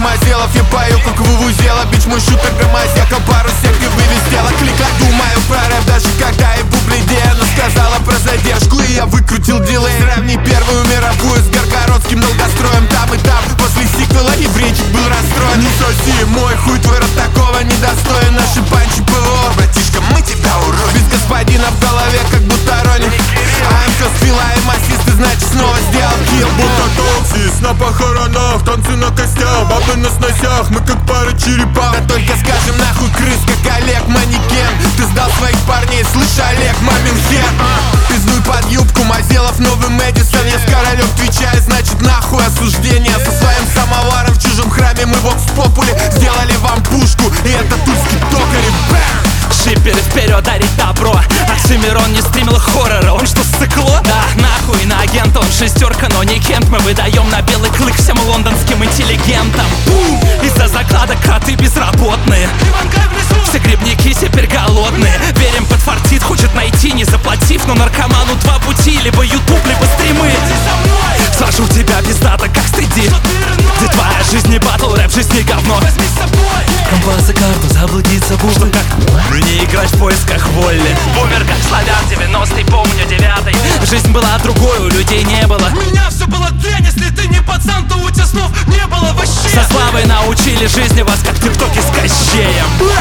Мазелов. Я пою, как вывузела, бич мой шуток громоздяка. Пару секций вывестела, клика, думаю про рэп. Даже когда и бублидея, но сказала про задержку, и я выкрутил дилей. Сравни первую мировую с Горгородским долгостроем. Там и там, после сиквела еврейчик был расстроен. Не соси, мой хуй твой рот такого недостоин. Наши панчи ПВО, братишка, мы тебя уроем. Без господина в голове, как будто Ронин. АМК спила и массисты, значит снова сделал килл. Будто токсис на похоронах, танцы на костях, бабы на сносях, мы как пара черепах. Да только скажем нахуй крыс, как Олег Манекен. Ты сдал своих парней, слышь, Олег, мамин хер. Пиздуй под юбку, Мазелов, новый Мэдисон. Я с королем твичаю, значит нахуй осуждение. Со своим самоваром в чужом храме мы вокс попули сделали вам пушку, и это тульский токарев. Шиперы вперед дарить добро. Оксимирон не стримил хоррора, он что, сыкло? Да, нахуй, на агента он шестерка, но не Кент. Мы выдаем на белый клык всем лондонским интеллигентам. Из-за закладок кроты безработные, все грибники теперь голодные. Верим, подфартит, хочет найти, не заплатив. Но наркоману два пути, либо ютуб, либо стримы. Сажу тебя пиздато, как стыди. Где твоя жизнь не батл, рэп, жизнь не говно. Компас и карту, заблудиться буду. Что как не играть в поисках воли. Бумер как славян, 90-й, помню 9-й. Жизнь была другой, у людей не было. У меня все было тлен, если ты не пацан, то у тебя снов не было вообще. Со славой научили жизни вас, как тиктоки с Кощеем.